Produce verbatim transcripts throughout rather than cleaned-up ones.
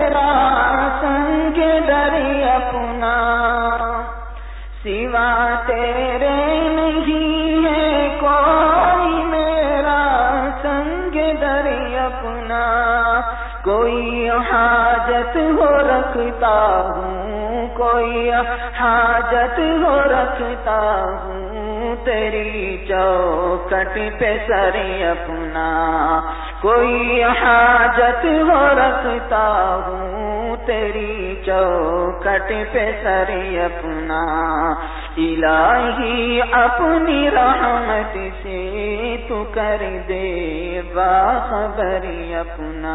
سنگ دری اپنا سوا تیرے نہیں ہے کوئی میرا سنگ دری اپنا کوئی حاجت ہو رکھتا ہوں کوئی حاجت ہو رکھتا ہوں تیری چوکٹ پہ سر اپنا کوئی حاجت ہو رکھتا ہوں تیری چوکٹ پہ سر اپنا الہی اپنی رحمت سے تو کر دے باخبری اپنا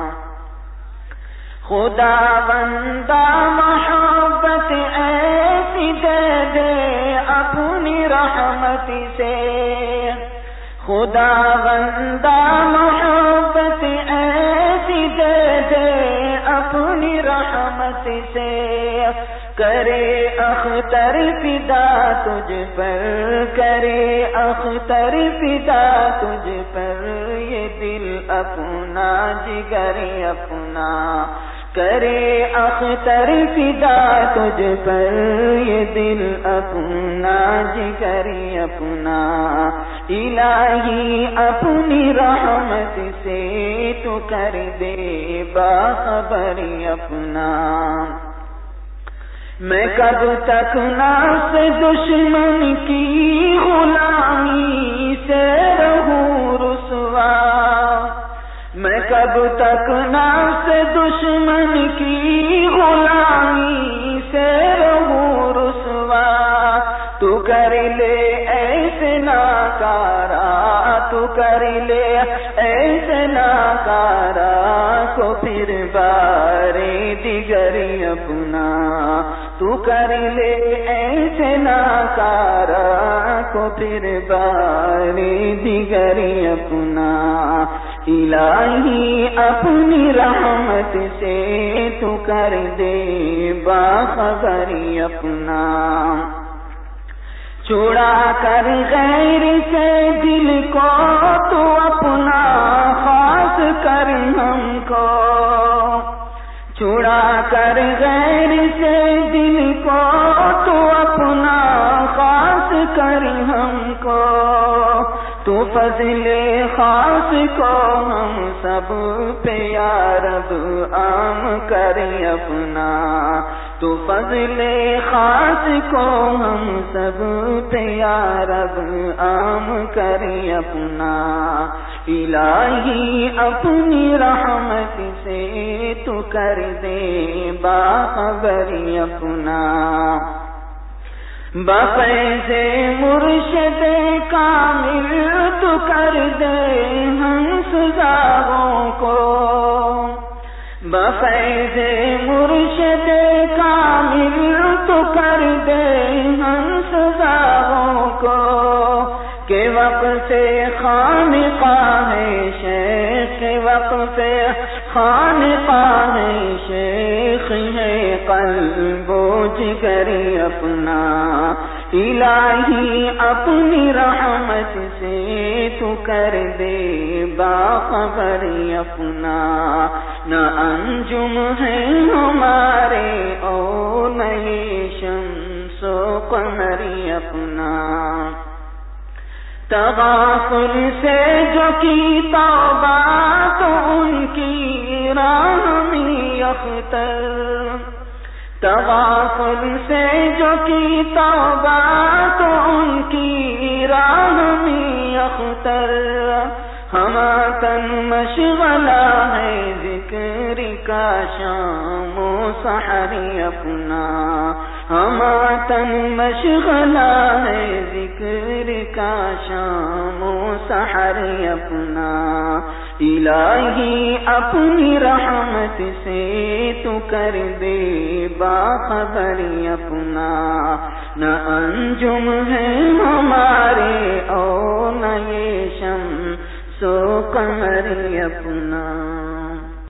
خدا بندہ محبت ایسی دے دے اپنی رحمت سے خدا بندہ محبت ایسی دے دے اپنی رحمت سے کرے اختر فدا تجھ پر کرے اختر فدا تجھ پر یہ دل اپنا جگر اپنا کرے اختر فدا تجھ پر یہ دل اپنا جگر اپنا الہی اپنی رحمت سے تو کر دے باخبر اپنا میں کب تک نفس دشمن کی غلامی سے رہوں رسوا میں کب تک نفس دشمن کی غلامی سے رہوں رسوا تو کر لے ایسے ناکارا تو کر لے ایسے ناکارا کو پھر بارے دیگر اپنا تو کر لے ایسے ناکارا کو پھر بارے دیگر اپنا الہی اپنی رحمت سے تو کر دے باخبر اپنا چھڑا کر غیر سے دل کو تو اپنا خاص کر ہم کو چھڑا کر غیر سے دل کو تو اپنا خاص کر ہم کو تو فضل خاص کو ہم سب پہ یا رب عام کر اپنا تو فضل خاص کو ہم سب پہ یا رب عام کر اپنا الہی اپنی رحمت سے تو کر دے باخبر اپنا بفیض مرشد کامل تو کر دے ہم سزاؤں کو بفیض مرشد کامل تو کر دے ہم سزاؤں کو کہ وقت سے خانقاہ شیخ کے وقت سے خانقاہ شیخ ہے قلب و جگر اپنا الہی اپنی رحمت سے تو کر دے باخبر اپنا نہ انجم ہے ہمارے او نئے شمس و قمر اپنا تغافل سے جو کی توبہ تو ان کی راہ میں اختر تغافل سے جو کی توبہ تو ان کی راہ میں اختر ہما تن مشغلہ ہے ذکر کا شام و سحر اپنا ہما تن مشغلہ ہے ذکر کا شام و سحر اپنا الہی اپنی رحمت سے تو کر دے باخبر اپنا نہ انجم ہے ہمارے او نہ یہ شمس و قمر اپنا